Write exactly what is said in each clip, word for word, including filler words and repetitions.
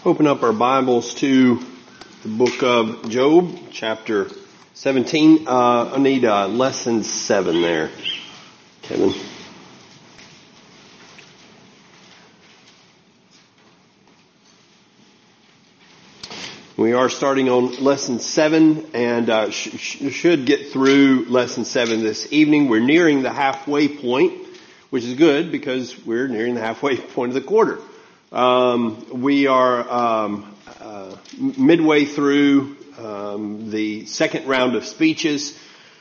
Open up our Bibles to the book of Job, chapter seventeen. Uh, I need uh, lesson seven there, Kevin. We are starting on lesson seven and uh, sh- sh- should get through lesson seven this evening. We're nearing the halfway point, which is good because we're nearing the halfway point of the quarter. Um, we are um, uh, midway through um, the second round of speeches.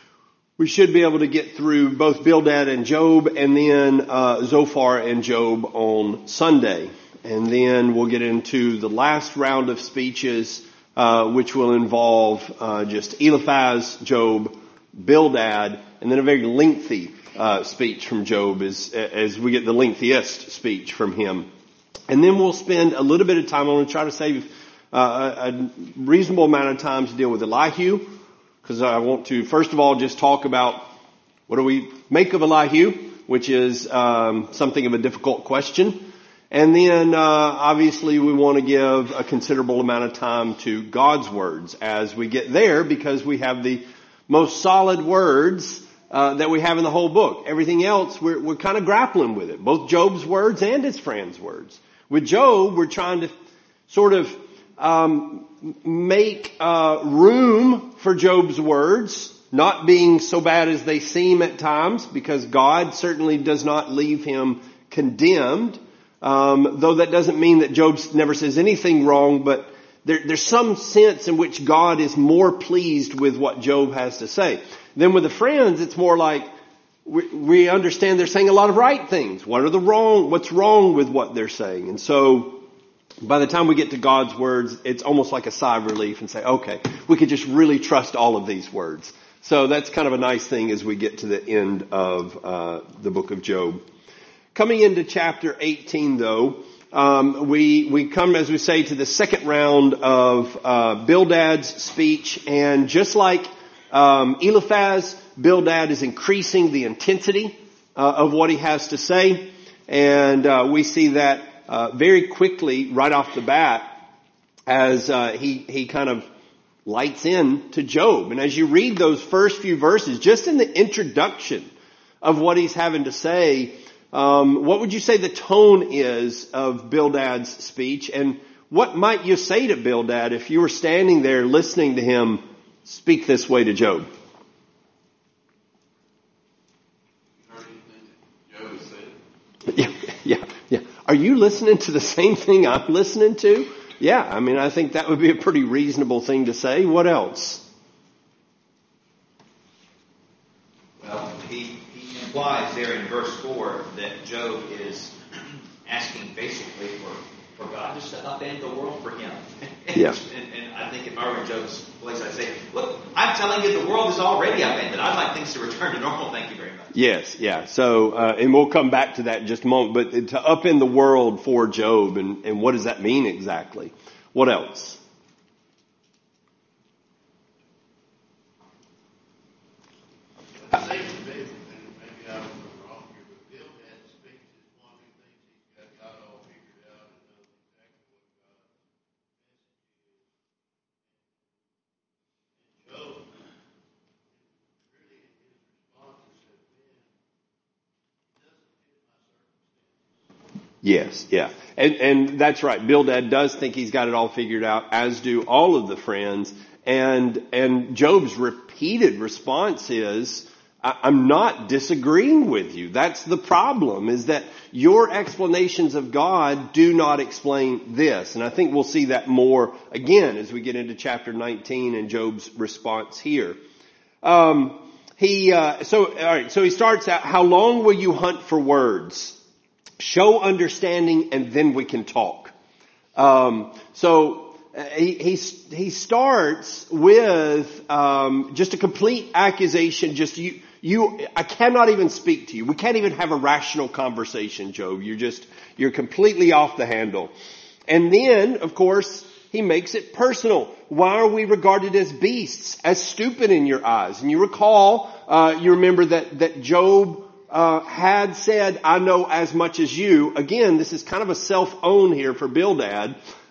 We should be able to get through both Bildad and Job, and then uh, Zophar and Job on Sunday. And then we'll get into the last round of speeches, uh, which will involve uh, just Eliphaz, Job, Bildad, and then a very lengthy uh, speech from Job as, as we get the lengthiest speech from him. And then we'll spend a little bit of time. I'm going to try to save uh, a reasonable amount of time to deal with Elihu, because I want to, first of all, just talk about what do we make of Elihu, which is um, something of a difficult question. And then, uh, obviously, we want to give a considerable amount of time to God's words as we get there, because we have the most solid words uh, that we have in the whole book. Everything else, we're, we're kind of grappling with it, both Job's words and his friends' words. With Job, we're trying to sort of um, make uh, room for Job's words, not being so bad as they seem at times, because God certainly does not leave him condemned. Um, though that doesn't mean that Job never says anything wrong, but there, there's some sense in which God is more pleased with what Job has to say. Then with the friends, it's more like we, we understand they're saying a lot of right things. What are the wrong, what's wrong with what they're saying? And so by the time we get to God's words, it's almost like a sigh of relief and say, okay, we could just really trust all of these words. So that's kind of a nice thing as we get to the end of uh, the book of Job. Coming into chapter eighteen, though, um, we we come, as we say, to the second round of uh, Bildad's speech, and just like um, Eliphaz, Bildad is increasing the intensity uh, of what he has to say, and uh, we see that uh, very quickly right off the bat as uh, he he kind of lights in to Job. And as you read those first few verses, just in the introduction of what he's having to say, Um, what would you say the tone is of Bildad's speech? And what might you say to Bildad if you were standing there listening to him speak this way to Job? Job has said. Yeah, yeah, yeah. Are you listening to the same thing I'm listening to? Yeah, I mean, I think that would be a pretty reasonable thing to say. What else? Well, he implies there in verse four that Job is asking basically for, for God just to upend the world for him. Yeah. and, and I think if I were in Job's place, I'd say, look, I'm telling you the world is already upended. I'd like things to return to normal. Thank you very much. Yes, yeah. So, uh, and we'll come back to that in just a moment, but to upend the world for Job, and, and what does that mean exactly? What else? Yes, yeah. And, and that's right. Bildad does think he's got it all figured out, as do all of the friends. And, and Job's repeated response is, I'm not disagreeing with you. That's the problem, is that your explanations of God do not explain this. And I think we'll see that more again as we get into chapter nineteen and Job's response here. Um, he, uh, so, all right, so he starts out, how long will you hunt for words? Show understanding, and then we can talk. Um, so uh, he, he he starts with um, just a complete accusation. Just you, you. I cannot even speak to you. We can't even have a rational conversation, Job. You're just you're completely off the handle. And then, of course, he makes it personal. Why are we regarded as beasts, as stupid in your eyes? And you recall, uh, you remember that that Job uh, had said, I know as much as you. Again, this is kind of a self-own here for Bildad.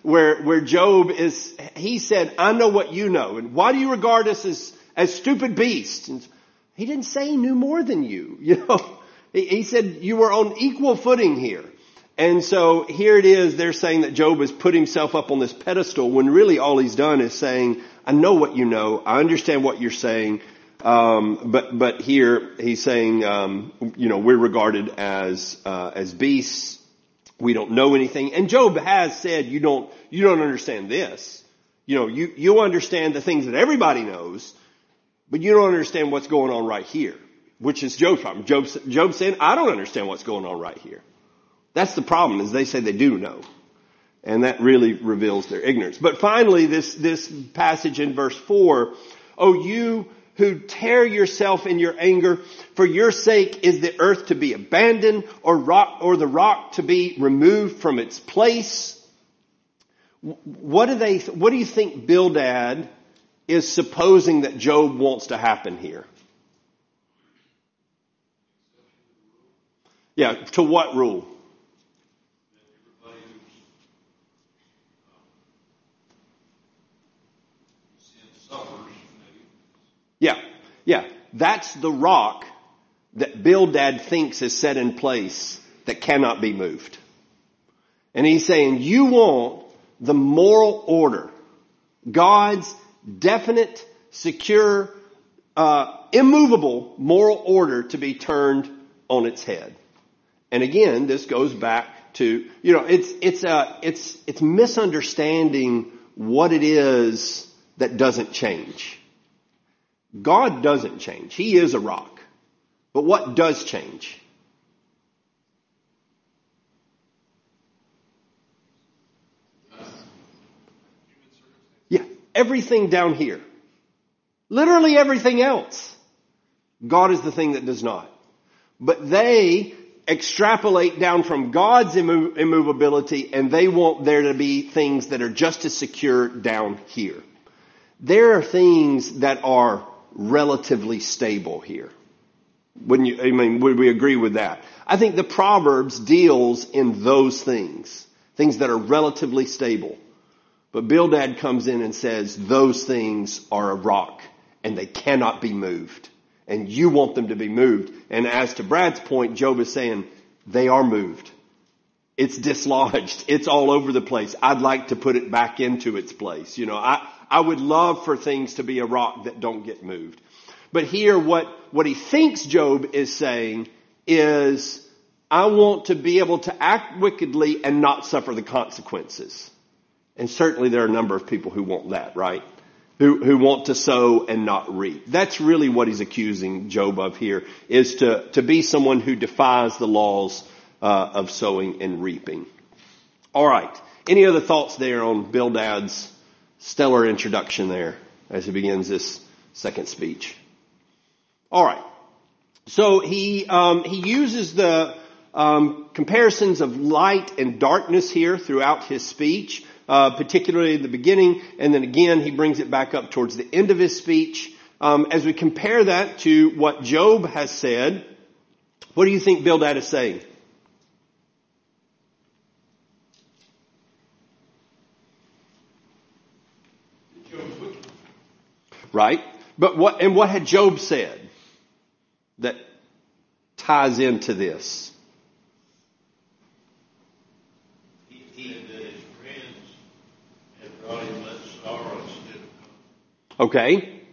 where, where Job is, he said, I know what you know. And why do you regard us as, as stupid beasts? And he didn't say he knew more than you. You know, he, he said you were on equal footing here. And so here it is. They're saying that Job has put himself up on this pedestal when really all he's done is saying, I know what you know. I understand what you're saying. Um, but, but here he's saying, um, you know, we're regarded as, uh, as beasts. We don't know anything. And Job has said, you don't, you don't understand this. You know, you, you understand the things that everybody knows, but you don't understand what's going on right here, which is Job's problem. Job, Job saying, I don't understand what's going on right here. That's the problem, is they say they do know. And that really reveals their ignorance. But finally, this, this passage in verse four, oh, you who tear yourself in your anger, for your sake is the earth to be abandoned, or rock, or the rock to be removed from its place. What do they, what do you think Bildad is supposing that Job wants to happen here? Yeah, to what rule? Yeah, yeah. That's the rock that Bildad thinks is set in place that cannot be moved. And he's saying, you want the moral order, God's definite, secure, uh, immovable moral order to be turned on its head. And again, this goes back to, you know, it's, it's, uh, it's, it's misunderstanding what it is that doesn't change. God doesn't change. He is a rock. But what does change? Yeah, everything down here. Literally everything else. God is the thing that does not. But they extrapolate down from God's immo- immovability, and they want there to be things that are just as secure down here. There are things that are relatively stable here. Wouldn't you, I mean, would we agree with that? I think the Proverbs deals in those things, things that are relatively stable. But Bildad comes in and says those things are a rock and they cannot be moved. And you want them to be moved. And as to Brad's point, Job is saying they are moved. It's dislodged. It's all over the place. I'd like to put it back into its place. You know, I, I would love for things to be a rock that don't get moved. But here what, what he thinks Job is saying is, I want to be able to act wickedly and not suffer the consequences. And certainly there are a number of people who want that, right? Who, who want to sow and not reap. That's really what he's accusing Job of here, is to, to be someone who defies the laws uh, of sowing and reaping. All right. Any other thoughts there on Bildad's stellar introduction there as he begins this second speech? All right. So he um, he uses the um, comparisons of light and darkness here throughout his speech, uh, particularly in the beginning, and then again he brings it back up towards the end of his speech. Um, as we compare that to what Job has said, what do you think Bildad is saying? Right? But what, and what had Job said that ties into this? He, he said that his friends had brought him much sorrow instead of comfort. Okay.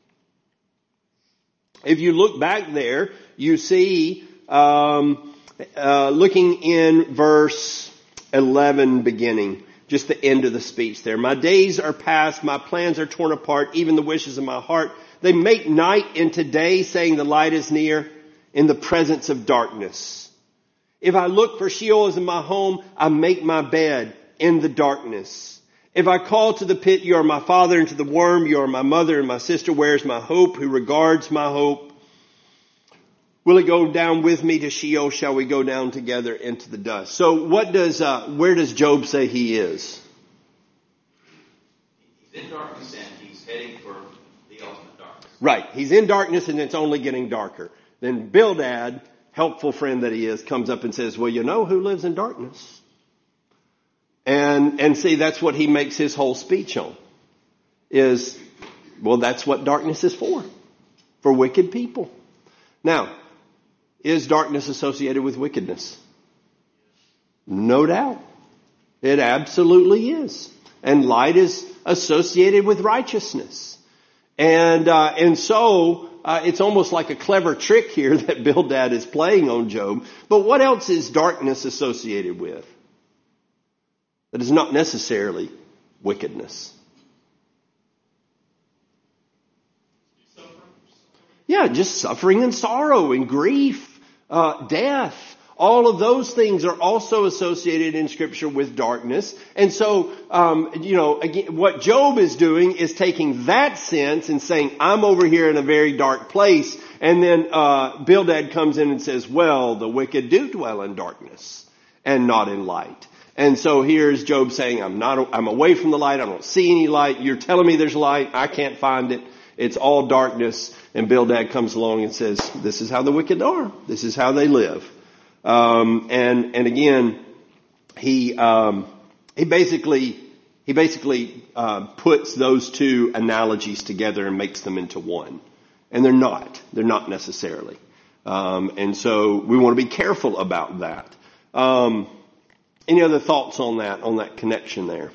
If you look back there, you see, um, uh, looking in verse eleven beginning, just the end of the speech there. My days are past, my plans are torn apart, even the wishes of my heart. They make night into day, saying the light is near, in the presence of darkness. If I look for Sheol as in my home, I make my bed in the darkness. If I call to the pit, you are my father, and to the worm, you are my mother and my sister. Where is my hope? Who regards my hope? Will he go down with me to Sheol? Shall we go down together into the dust? So what does, uh, where does Job say he is? He's in darkness and he's heading for the ultimate darkness. Right. He's in darkness and it's only getting darker. Then Bildad, helpful friend that he is, comes up and says, well, you know who lives in darkness? And, and see, that's what he makes his whole speech on. Is, well, that's what darkness is for. For wicked people. Now, is darkness associated with wickedness? No doubt. It absolutely is. And light is associated with righteousness. And, uh, and so, uh, it's almost like a clever trick here that Bildad is playing on Job. But what else is darkness associated with? That is not necessarily wickedness. Yeah, just suffering and sorrow and grief, uh, death. All of those things are also associated in Scripture with darkness. And so, um, you know, again, what Job is doing is taking that sense and saying, I'm over here in a very dark place. And then uh, Bildad comes in and says, well, the wicked do dwell in darkness and not in light. And so here's Job saying, I'm not, I'm away from the light. I don't see any light. You're telling me there's light. I can't find it. It's all darkness. And Bildad comes along and says, this is how the wicked are. This is how they live. Um, and, and again, he, um, he basically, he basically, uh, puts those two analogies together and makes them into one. And they're not. They're not necessarily. Um, and so we want to be careful about that. Um, any other thoughts on that, on that connection there?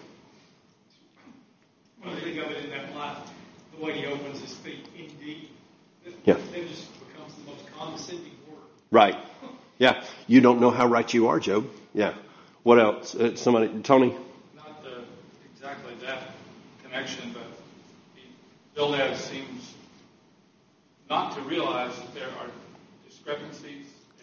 When I think of it in that light, the way he opens his feet, indeed, it, Yeah. it just becomes the most condescending word. Right. Yeah. You don't know how right you are, Job. Yeah. What else? Uh, somebody, Tony? Not the, exactly that connection, but he, Bildad seems not to realize that there are discrepancies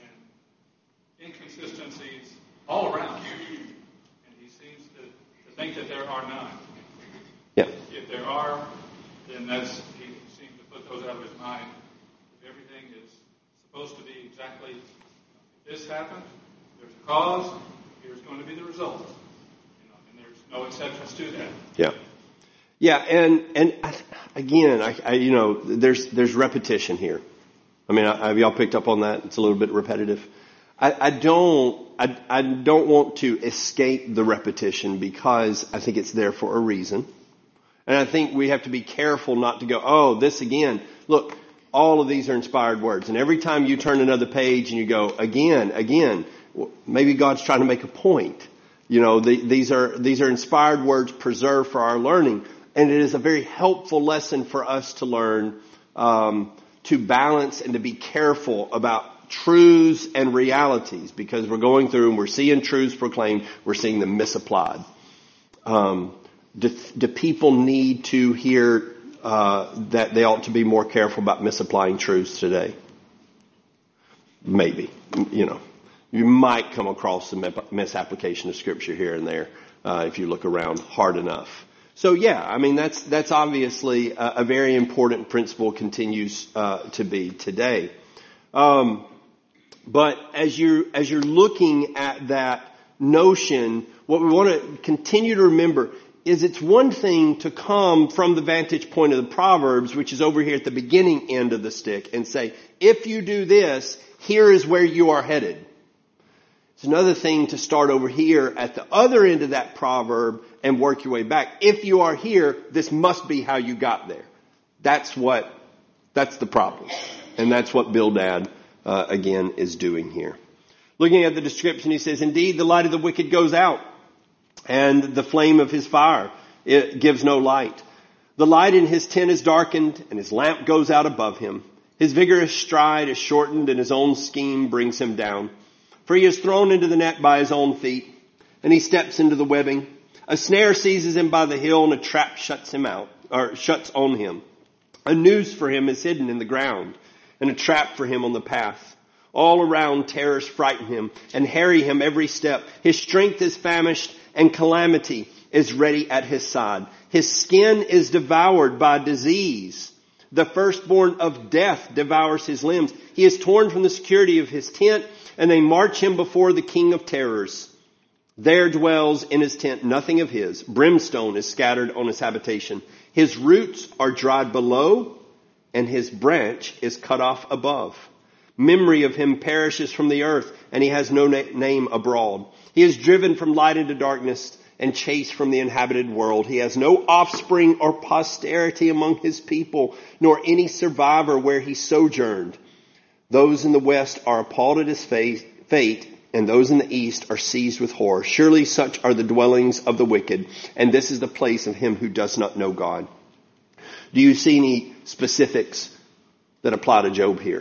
and inconsistencies all around him. And he seems to, to think that there are none. Yeah. If there are, then that's, he seems to put those out of his mind. If everything is supposed to be exactly, if this happened, there's a cause, here's going to be the result. You know, and there's no exceptions to that. Yeah. Yeah, and, and I, again, I, I, you know, there's, there's repetition here. I mean, I, have y'all picked up on that? It's a little bit repetitive. I, I don't, I, I don't want to escape the repetition because I think it's there for a reason. And I think we have to be careful not to go, oh, this again. Look, all of these are inspired words. And every time you turn another page and you go, again, again, maybe God's trying to make a point. You know, the, these are, these are inspired words preserved for our learning. And it is a very helpful lesson for us to learn, um, to balance and to be careful about truths and realities, because we're going through and we're seeing truths proclaimed, we're seeing them misapplied. Um, do, do people need to hear uh, that they ought to be more careful about misapplying truths today? Maybe. You know, you might come across some misapplication of Scripture here and there uh, if you look around hard enough. So yeah, I mean, that's, that's obviously a, a very important principle, continues, uh, to be today. Um, but as you're, as you're looking at that notion, what we want to continue to remember is it's one thing to come from the vantage point of the Proverbs, which is over here at the beginning end of the stick, and say, if you do this, here is where you are headed. It's another thing to start over here at the other end of that proverb and work your way back. If you are here, this must be how you got there. That's what, that's the problem. And that's what Bildad, uh, again, is doing here. Looking at the description, he says, indeed, the light of the wicked goes out, and the flame of his fire, it gives no light. The light in his tent is darkened, and his lamp goes out above him. His vigorous stride is shortened, and his own scheme brings him down. For he is thrown into the net by his own feet, and he steps into the webbing. A snare seizes him by the heel, and a trap shuts him out, or shuts on him. A noose for him is hidden in the ground, and a trap for him on the path. All around terrors frighten him, and harry him every step. His strength is famished, and calamity is ready at his side. His skin is devoured by disease. The firstborn of death devours his limbs. He is torn from the security of his tent, and they march him before the king of terrors. There dwells in his tent nothing of his. Brimstone is scattered on his habitation. His roots are dried below, and his branch is cut off above. Memory of him perishes from the earth, and he has no na- name abroad. He is driven from light into darkness, and chased from the inhabited world. He has no offspring or posterity among his people, nor any survivor where he sojourned. Those in the west are appalled at his fate, and those in the east are seized with horror. Surely such are the dwellings of the wicked, and this is the place of him who does not know God. Do you see any specifics that apply to Job here?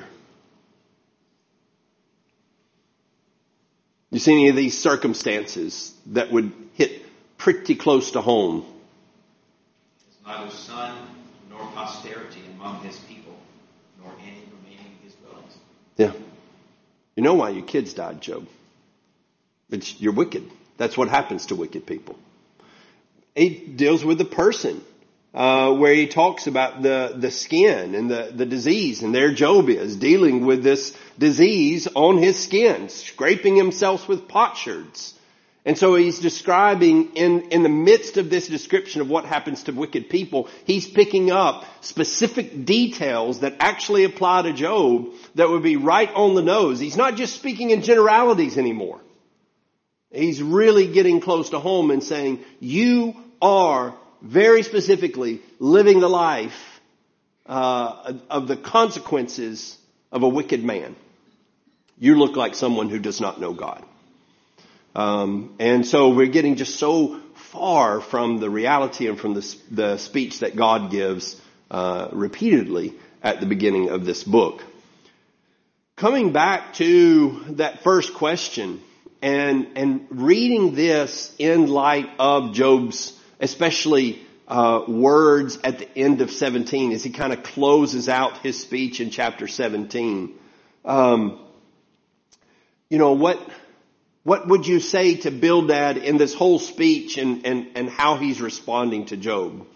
You see any of these circumstances that would hit pretty close to home? There's neither son nor posterity among his people, nor any remaining in his dwellings. Yeah. You know why your kids died, Job. It's, you're wicked. That's what happens to wicked people. He deals with the person, uh, where he talks about the, the skin and the, the disease. And there Job is dealing with this disease on his skin, scraping himself with potsherds. And so he's describing in, in the midst of this description of what happens to wicked people, he's picking up specific details that actually apply to Job that would be right on the nose. He's not just speaking in generalities anymore. He's really getting close to home and saying, you are very specifically living the life uh, of the consequences of a wicked man. You look like someone who does not know God. Um, and so we're getting just so far from the reality and from the, the speech that God gives uh, repeatedly at the beginning of this book. Coming back to that first question and and reading this in light of Job's especially uh, words at the end of seventeen as he kind of closes out his speech in chapter seventeen. Um, you know, what what would you say to Bildad in this whole speech and, and, and how he's responding to Job?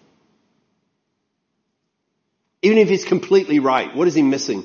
Even if he's completely right, what is he missing?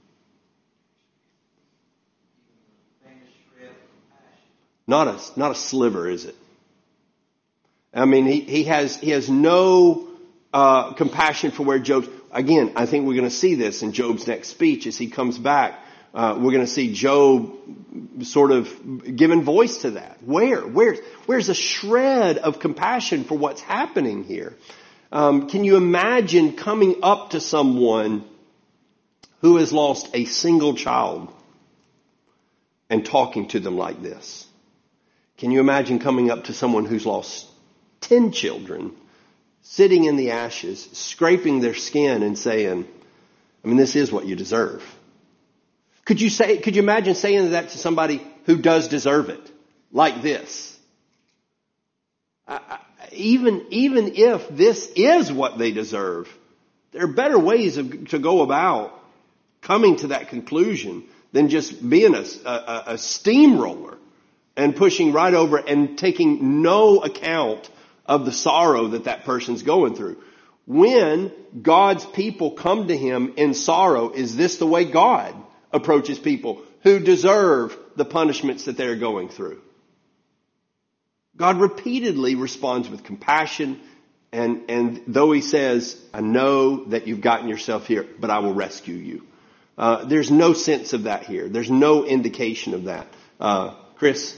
Not a, not a sliver, is it? I mean, he, he has, he has no, uh, compassion for where Job's, again, I think we're going to see this in Job's next speech as he comes back. Uh, we're going to see Job sort of giving voice to that. Where, where, where's a shred of compassion for what's happening here? Um, can you imagine coming up to someone who has lost a single child and talking to them like this? Can you imagine coming up to someone who's lost ten children, sitting in the ashes, scraping their skin and saying, I mean, this is what you deserve. Could you say, could you imagine saying that to somebody who does deserve it like this? I, I, even, even if this is what they deserve, there are better ways of, to go about coming to that conclusion than just being a, a, a steamroller and pushing right over and taking no account of the sorrow that that person's going through. When God's people come to him in sorrow, is this the way God approaches people who deserve the punishments that they're going through? God repeatedly responds with compassion, and, and though he says, I know that you've gotten yourself here, but I will rescue you. Uh, there's no sense of that here. There's no indication of that. Uh, Chris?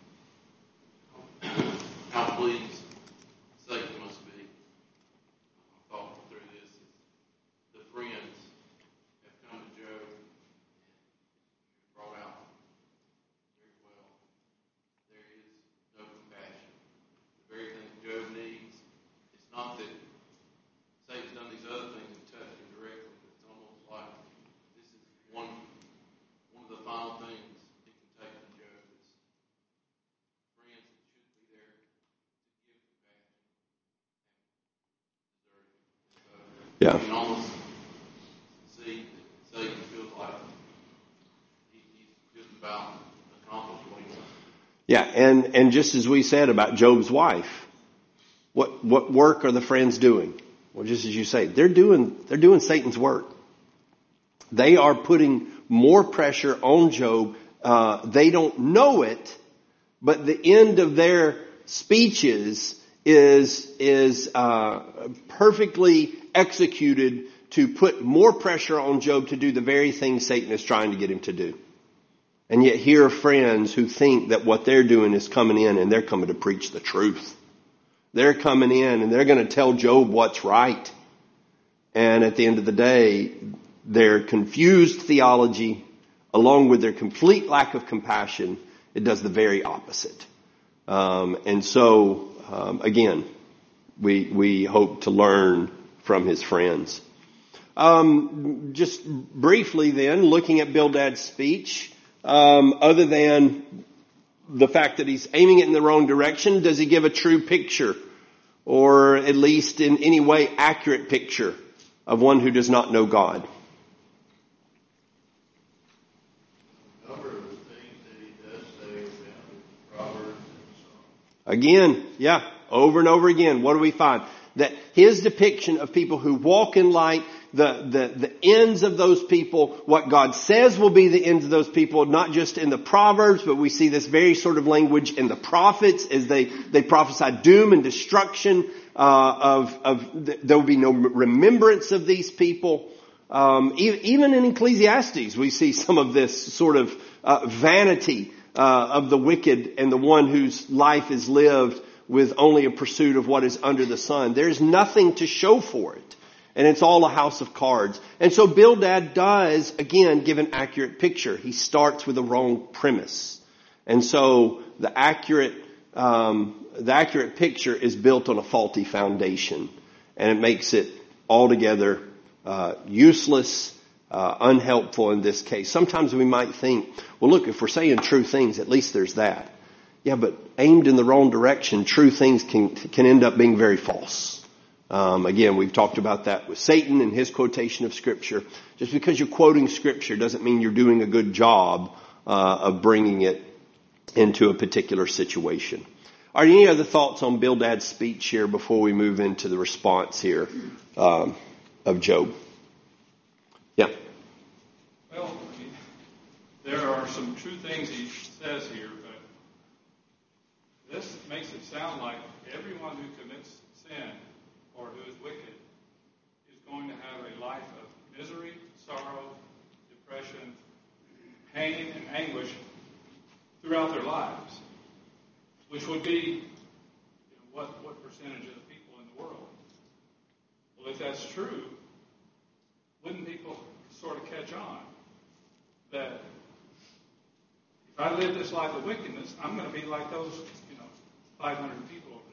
How pleased Satan must be. I thought through this. The friends have come to Job and brought out very well. There is no compassion. The very thing Job needs, it's not that Satan's done these other things and touched him directly, but it's almost like this is one one of the final things he can take from Job. It's friends that should be there to give compassion and deserve it. So Yeah. you can almost see that Satan feels like he, he's just about accomplished what he wants. Yeah, and, and just as we said about Job's wife, what, what work are the friends doing? Well, just as you say, they're doing, they're doing Satan's work. They are putting more pressure on Job. Uh, they don't know it, but the end of their speeches is, is, uh, perfectly executed to put more pressure on Job to do the very thing Satan is trying to get him to do. And yet here are friends who think that what they're doing is coming in and they're coming to preach the truth. They're coming in and they're going to tell Job what's right. And at the end of the day, their confused theology, along with their complete lack of compassion, it does the very opposite. Um, and so, um, again, we we hope to learn from his friends. Um, just briefly then, looking at Bildad's speech, um, other than the fact that he's aiming it in the wrong direction, does he give a true picture, or at least in any way accurate picture of one who does not know God? A number of the things that he does say about Proverbs and so on. Again, yeah, over and over again, what do we find? That his depiction of people who walk in light, the, the, the ends of those people, what God says will be the ends of those people, not just in the Proverbs, but we see this very sort of language in the prophets as they, they prophesy doom and destruction, uh, of, of, there will be no remembrance of these people. Um, even in Ecclesiastes, we see some of this sort of, uh, vanity, uh, of the wicked and the one whose life is lived with only a pursuit of what is under the sun. There's nothing to show for it. And it's all a house of cards. And so Bildad does, again, give an accurate picture. He starts with a wrong premise. And so the accurate, um, the accurate picture is built on a faulty foundation. And it makes it altogether, uh, useless, uh, unhelpful in this case. Sometimes we might think, well, look, if we're saying true things, at least there's that. Yeah, but aimed in the wrong direction, true things can can end up being very false. Um, again, we've talked about that with Satan and his quotation of Scripture. Just because you're quoting Scripture doesn't mean you're doing a good job uh, of bringing it into a particular situation. Are there any other thoughts on Bildad's speech here before we move into the response here um, of Job? Yeah. Well, I mean, there are some true things he says here. This makes it sound like everyone who commits sin or who is wicked is going to have a life of misery, sorrow, depression, pain, and anguish throughout their lives, which would be, you know, what, what percentage of the people in the world? Well, if that's true, wouldn't people sort of catch on that if I live this life of wickedness, I'm going to be like those, you know, five hundred people over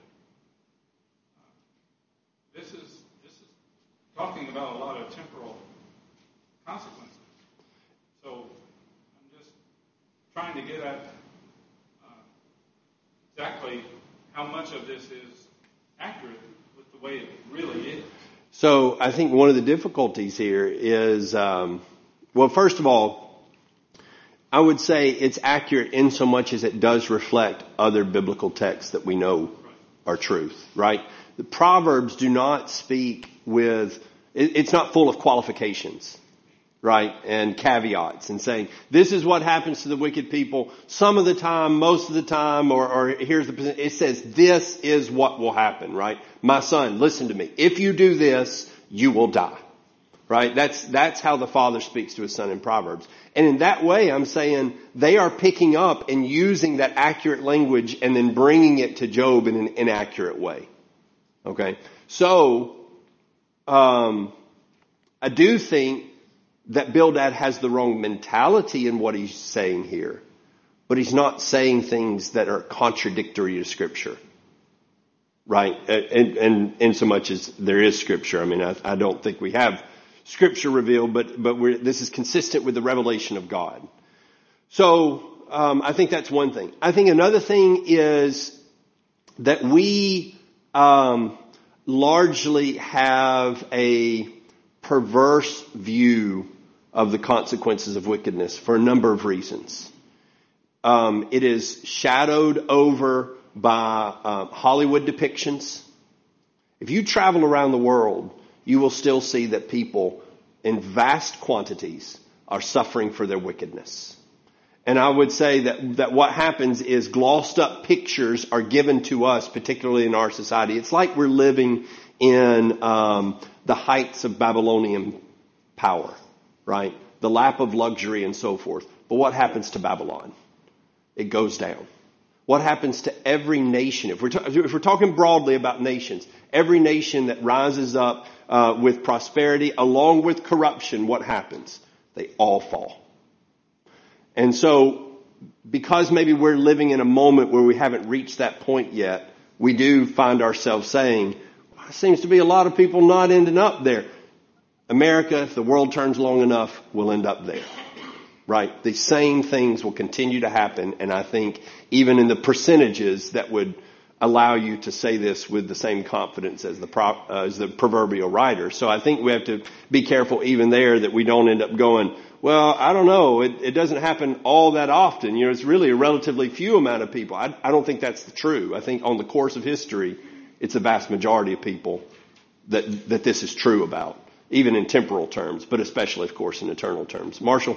there. Uh, this is this is talking about a lot of temporal consequences. So I'm just trying to get at uh, exactly how much of this is accurate with the way it really is. So I think one of the difficulties here is, um, well, first of all, I would say it's accurate in so much as it does reflect other biblical texts that we know are truth, right? The Proverbs do not speak with, it's not full of qualifications, right? And caveats and saying, this is what happens to the wicked people some of the time, most of the time, or, or here's the, it says this is what will happen, right? My son, listen to me. If you do this, you will die. Right? That's, that's how the father speaks to his son in Proverbs. And in that way, I'm saying they are picking up and using that accurate language and then bringing it to Job in an inaccurate way. Okay? So, um, I do think that Bildad has the wrong mentality in what he's saying here. But he's not saying things that are contradictory to Scripture. Right? And, and in so much as there is Scripture. I mean, I, I don't think we have Scripture revealed, but but we're, this is consistent with the revelation of God. So um, I think that's one thing. I think another thing is that we um, largely have a perverse view of the consequences of wickedness for a number of reasons. Um, it is shadowed over by uh, Hollywood depictions. If you travel around the world, you will still see that people in vast quantities are suffering for their wickedness. And I would say that, that what happens is glossed up pictures are given to us, particularly in our society. It's like we're living in um, the heights of Babylonian power, right? The lap of luxury and so forth. But what happens to Babylon? It goes down. What happens to every nation? If we're, ta- if we're talking broadly about nations, every nation that rises up uh, with prosperity along with corruption, what happens? They all fall. And so, because maybe we're living in a moment where we haven't reached that point yet, we do find ourselves saying, well, there seems to be a lot of people not ending up there. America, if the world turns long enough, will end up there. Right? The same things will continue to happen, and I think even in the percentages that would allow you to say this with the same confidence as the pro, uh, as the proverbial writer. So I think we have to be careful even there that we don't end up going, well, I don't know, it, it doesn't happen all that often. You know, it's really a relatively few amount of people. I, I don't think that's the true. I think on the course of history, it's a vast majority of people that that this is true about, even in temporal terms, but especially, of course, in eternal terms. Marshall?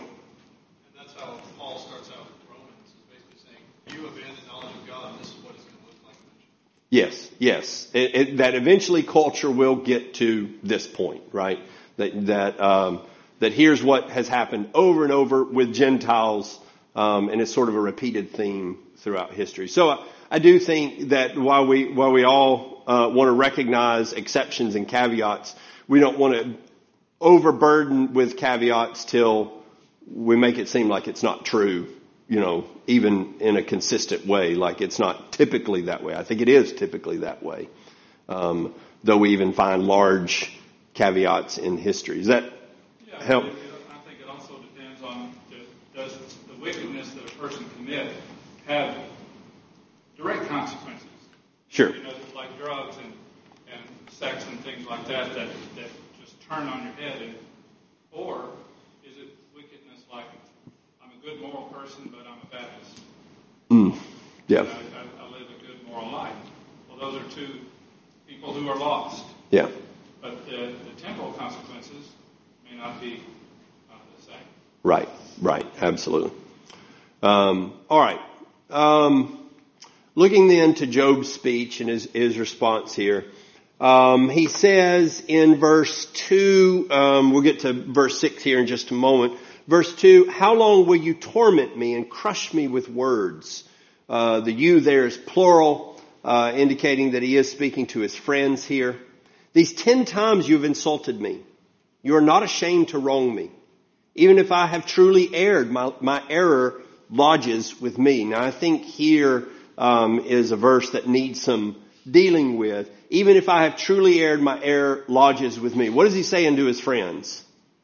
Yes, yes. It, it, that eventually culture will get to this point, right? That that um, that here's what has happened over and over with Gentiles, um, and it's sort of a repeated theme throughout history. So I, I do think that while we while we all uh, want to recognize exceptions and caveats, we don't want to overburden with caveats till we make it seem like it's not true. You know, even in a consistent way, like it's not typically that way. I think it is typically that way. Um, though we even find large caveats in history. Does that yeah, help? I think, it, I think it also depends on the, does the wickedness that a person commit have direct consequences? Sure. You know, like drugs and, and sex and things like that, that, that just turn on your head. And, or is it wickedness like, good moral person, but I'm a Baptist. Mm. Yeah. I, I, I live a good moral life. Well, those are two people who are lost. Yeah. But the, the temporal consequences may not be uh, the same. Right. Right. Absolutely. Um, all right. Um, looking then to Job's speech and his, his response here. Um, he says in verse two, um, we'll get to verse six here in just a moment. Verse two, how long will you torment me and crush me with words? Uh, the you there is plural, uh, indicating that he is speaking to his friends here. These ten times you have insulted me. You are not ashamed to wrong me. Even if I have truly erred, my, my error lodges with me. Now I think here um, is a verse that needs some dealing with. Even if I have truly erred, my error lodges with me. What is he saying to his friends?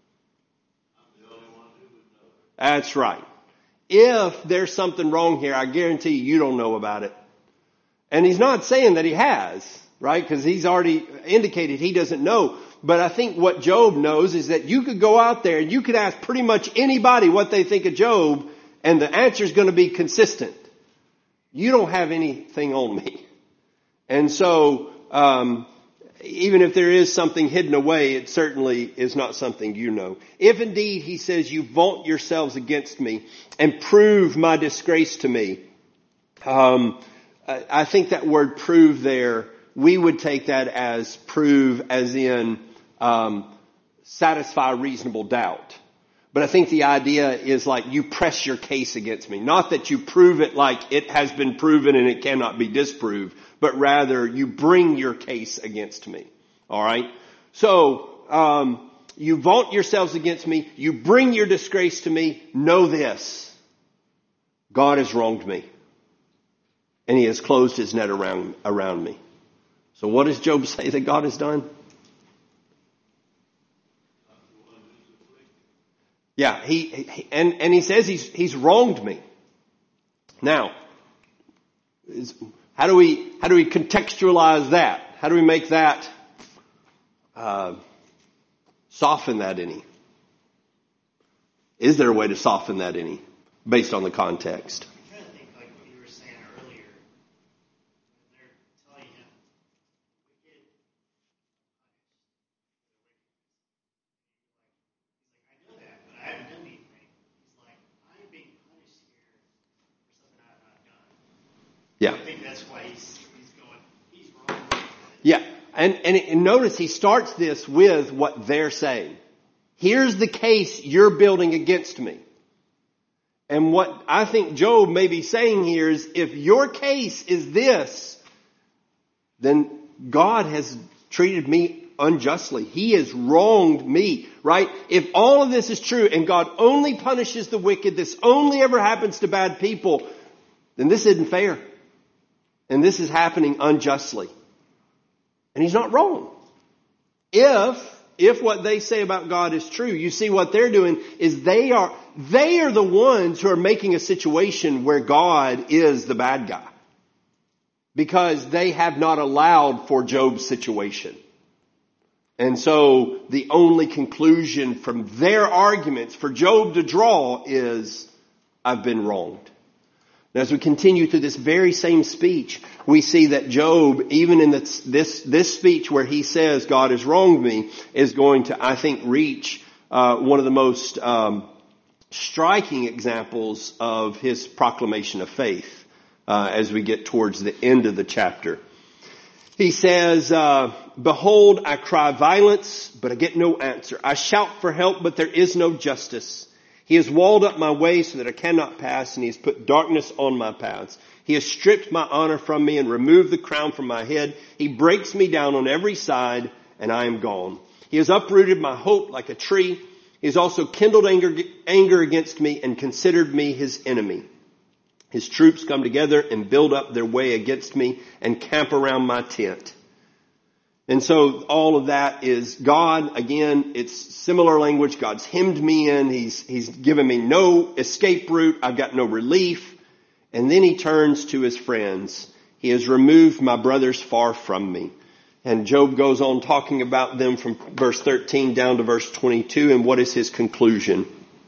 That's right. If there's something wrong here, I guarantee you, you don't know about it. And he's not saying that he has, right? Because he's already indicated he doesn't know. But I think what Job knows is that you could go out there and you could ask pretty much anybody what they think of Job, and the answer is going to be consistent. You don't have anything on me. And so, um, even if there is something hidden away, it certainly is not something you know. If indeed, he says, you vaunt yourselves against me and prove my disgrace to me. Um, I think that word prove there, we would take that as prove as in um, satisfy reasonable doubt. But I think the idea is like you press your case against me. Not that you prove it like it has been proven and it cannot be disproved, but rather you bring your case against me. All right? So, um, you vaunt yourselves against me. You bring your disgrace to me. Know this. God has wronged me. And he has closed his net around, around me. So what does Job say that God has done? Yeah, he, he and, and he says he's, he's wronged me. Now, is, how do we, how do we contextualize that? How do we make that, uh, soften that any? Is there a way to soften that any based on the context? I'm trying to think like what you were saying earlier. They're telling him, wicked, he's like, I know that, but I haven't done anything. He's like, I'm being punished here for something I've not done. Yeah. I think that's why he's he's going, he's wrong. Yeah. And, and, and notice he starts this with what they're saying. Here's the case you're building against me. And what I think Job may be saying here is, if your case is this, then God has treated me unjustly. He has wronged me, right? If all of this is true and God only punishes the wicked, this only ever happens to bad people, then this isn't fair. And this is happening unjustly. And he's not wrong. If, if what they say about God is true, you see what they're doing is they are, they are the ones who are making a situation where God is the bad guy. Because they have not allowed for Job's situation. And so the only conclusion from their arguments for Job to draw is, I've been wronged. Now, as we continue through this very same speech, we see that Job, even in this, this, this speech where he says, God has wronged me, is going to, I think, reach uh, one of the most um, striking examples of his proclamation of faith uh, as we get towards the end of the chapter. He says, uh, behold, I cry violence, but I get no answer. I shout for help, but there is no justice. He has walled up my way so that I cannot pass, and he has put darkness on my paths. He has stripped my honor from me and removed the crown from my head. He breaks me down on every side, and I am gone. He has uprooted my hope like a tree. He has also kindled anger, anger against me and considered me his enemy. His troops come together and build up their way against me and camp around my tent. And so all of that is God. Again, it's similar language. God's hemmed me in. He's, he's given me no escape route. I've got no relief. And then he turns to his friends. He has removed my brothers far from me. And Job goes on talking about them from verse thirteen down to verse twenty-two. And what is his conclusion?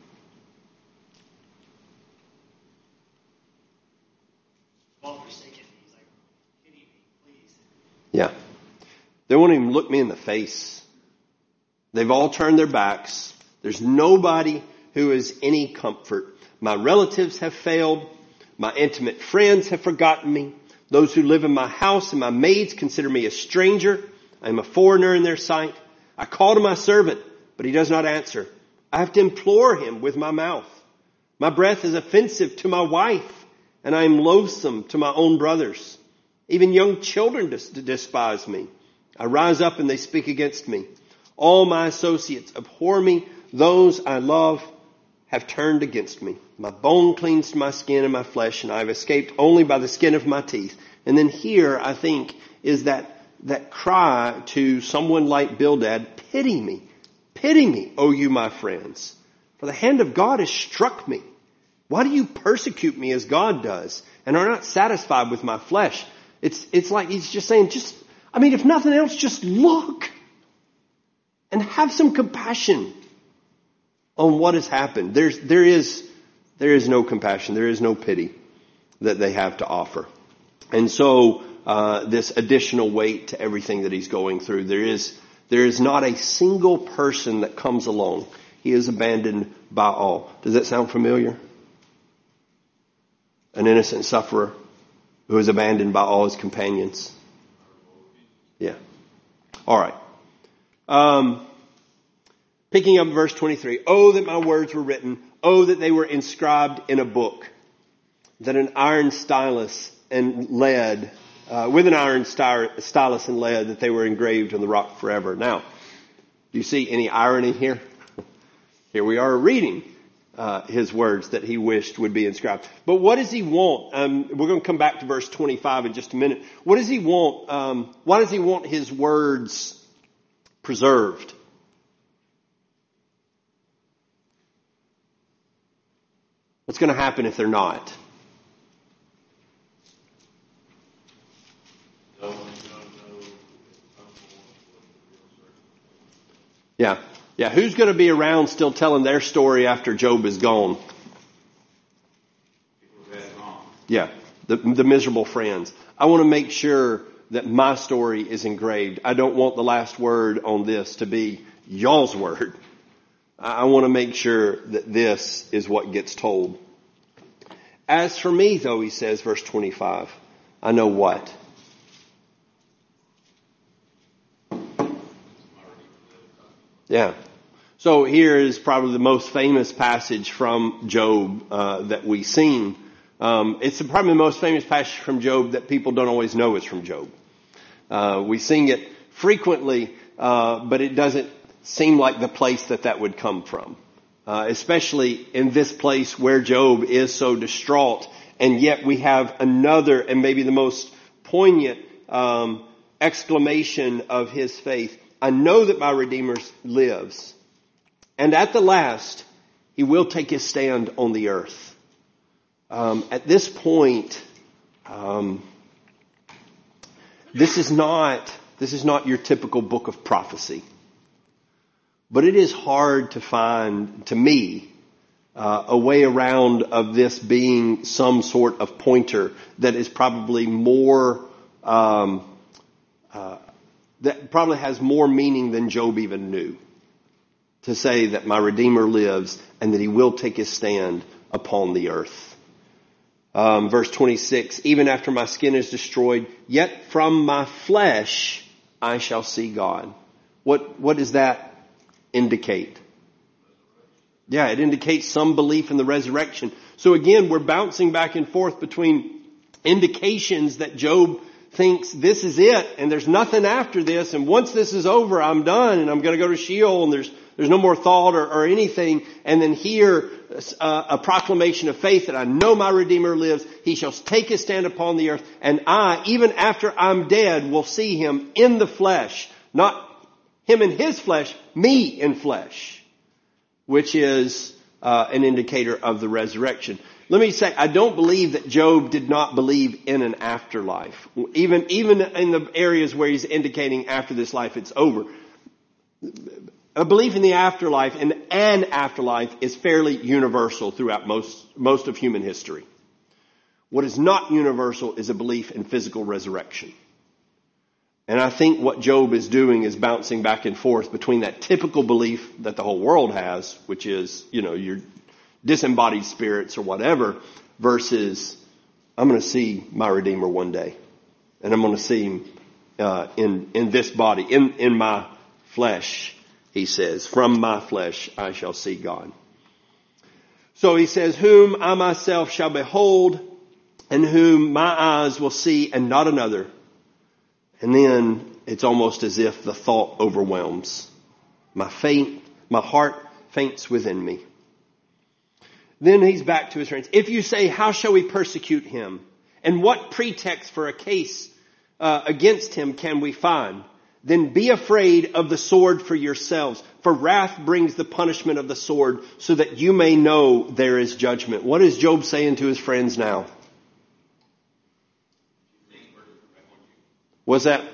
Yeah. They won't even look me in the face. They've all turned their backs. There's nobody who is any comfort. My relatives have failed. My intimate friends have forgotten me. Those who live in my house and my maids consider me a stranger. I am a foreigner in their sight. I call to my servant, but he does not answer. I have to implore him with my mouth. My breath is offensive to my wife, and I am loathsome to my own brothers. Even young children despise me. I rise up and they speak against me. All my associates abhor me. Those I love have turned against me. My bone clings to my skin and my flesh, and I have escaped only by the skin of my teeth. And then here, I think, is that, that cry to someone like Bildad, pity me. Pity me, O you my friends. For the hand of God has struck me. Why do you persecute me as God does, and are not satisfied with my flesh? It's, it's like he's just saying, just, I mean, if nothing else, just look and have some compassion on what has happened. There's, there is, there is no compassion. There is no pity that they have to offer. And so, uh, this additional weight to everything that he's going through. There is, there is not a single person that comes along. He is abandoned by all. Does that sound familiar? An innocent sufferer who is abandoned by all his companions. Yeah. All right. Um, picking up verse twenty-three. Oh, that my words were written. Oh, that they were inscribed in a book. That an iron stylus and lead, uh, with an iron stylus and lead, that they were engraved on the rock forever. Now, do you see any irony here? Here we are reading Uh, his words that he wished would be inscribed. But what does he want? Um, we're going to come back to verse twenty-five in just a minute. What does he want? Um, why does he want his words preserved? What's going to happen if they're not? Yeah. Yeah, who's going to be around still telling their story after Job is gone? Yeah, the, the miserable friends. I want to make sure that my story is engraved. I don't want the last word on this to be y'all's word. I want to make sure that this is what gets told. As for me, though, he says, verse twenty-five, I know what? Yeah. So here is probably the most famous passage from Job uh, that we've seen. Um, it's probably the most famous passage from Job that people don't always know is from Job. Uh, we sing it frequently, uh, but it doesn't seem like the place that that would come from. Uh, especially in this place where Job is so distraught, and yet we have another and maybe the most poignant um, exclamation of his faith. I know that my Redeemer lives, and at the last he will take his stand on the earth. Um, at this point, um, this is not this is not your typical book of prophecy. But it is hard to find, to me, uh, a way around of this being some sort of pointer that is probably more, um, uh, that probably has more meaning than Job even knew. To say that my Redeemer lives and that he will take his stand upon the earth. Um, verse twenty-six, even after my skin is destroyed, yet from my flesh I shall see God. What, what is that indicate? Yeah, it indicates some belief in the resurrection. So again, we're bouncing back and forth between indications that Job thinks this is it and there's nothing after this, and once this is over, I'm done and I'm going to go to Sheol and there's there's no more thought or, or anything. And then here uh, a proclamation of faith that I know my Redeemer lives. He shall take his stand upon the earth, and I, even after I'm dead, will see him in the flesh, not him in his flesh, me in flesh, which is uh, an indicator of the resurrection. Let me say, I don't believe that Job did not believe in an afterlife. Even, even in the areas where he's indicating after this life it's over. A belief in the afterlife and an afterlife is fairly universal throughout most, most of human history. What is not universal is a belief in physical resurrection. And I think what Job is doing is bouncing back and forth between that typical belief that the whole world has, which is, you know, your disembodied spirits or whatever, versus I'm going to see my Redeemer one day. And I'm going to see him uh, in, in this body, in, in my flesh, he says. From my flesh I shall see God. So he says, whom I myself shall behold, and whom my eyes will see, and not another. And then it's almost as if the thought overwhelms. My faint, my heart faints within me. Then he's back to his friends. If you say, how shall we persecute him? And what pretext for a case uh, against him can we find? Then be afraid of the sword for yourselves. For wrath brings the punishment of the sword, so that you may know there is judgment. What is Job saying to his friends now? What's that?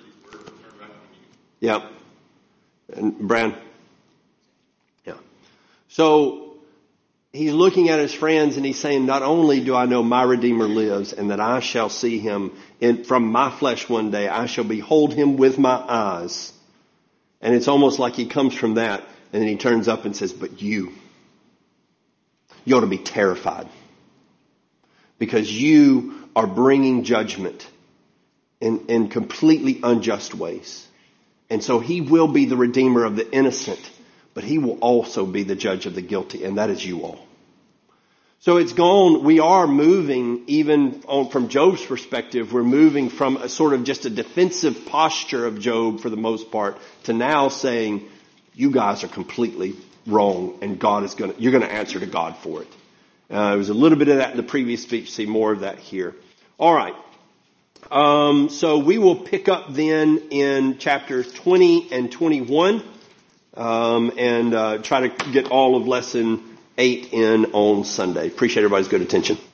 Yeah. And Brad? Yeah. So he's looking at his friends and he's saying, not only do I know my Redeemer lives and that I shall see him in, from my flesh one day, I shall behold him with my eyes. And it's almost like he comes from that and then he turns up and says, but you, you ought to be terrified because you are bringing judgment In, in completely unjust ways. And so he will be the redeemer of the innocent, but he will also be the judge of the guilty, and that is you all. So it's gone, we are moving, even on, from Job's perspective, we're moving from a sort of just a defensive posture of Job for the most part, to now saying, you guys are completely wrong, and God is going to, you're going to answer to God for it. Uh, there was a little bit of that in the previous speech, see more of that here. All right. Um, so we will pick up then in chapters twenty and twenty-one, um, and uh, try to get all of lesson eight in on Sunday. Appreciate everybody's good attention.